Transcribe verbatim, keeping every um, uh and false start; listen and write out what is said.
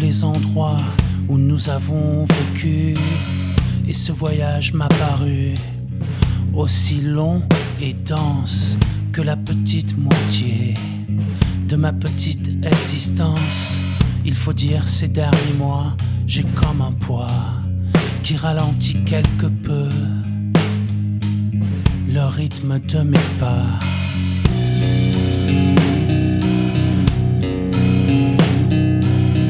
les endroits où nous avons vécu. Et ce voyage m'a paru aussi long et dense que la petite moitié de ma petite existence. Il faut dire ces derniers mois, j'ai comme un poids qui ralentit quelque peu le rythme de mes pas.